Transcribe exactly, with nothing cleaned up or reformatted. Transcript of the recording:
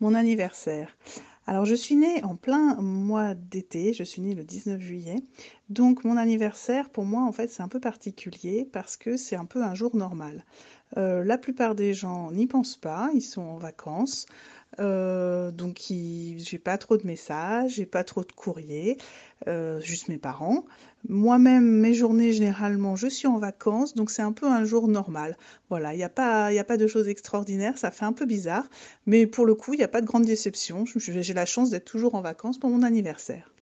Mon anniversaire. Alors, je suis née en plein mois d'été, je suis née le dix-neuf juillet. Donc, mon anniversaire, pour moi, en fait, c'est un peu particulier parce que c'est un peu un jour normal. Euh, la plupart des gens n'y pensent pas, ils sont en vacances. Euh, donc, ils- j'ai pas trop de messages, j'ai pas trop de courriers, euh, juste mes parents. Moi-même, mes journées, généralement, je suis en vacances, donc c'est un peu un jour normal. Voilà, il n'y a pas, il y a pas de choses extraordinaires, ça fait un peu bizarre, mais pour le coup, il n'y a pas de grande déception. Je- J'ai la chance d'être toujours en vacances pour mon anniversaire.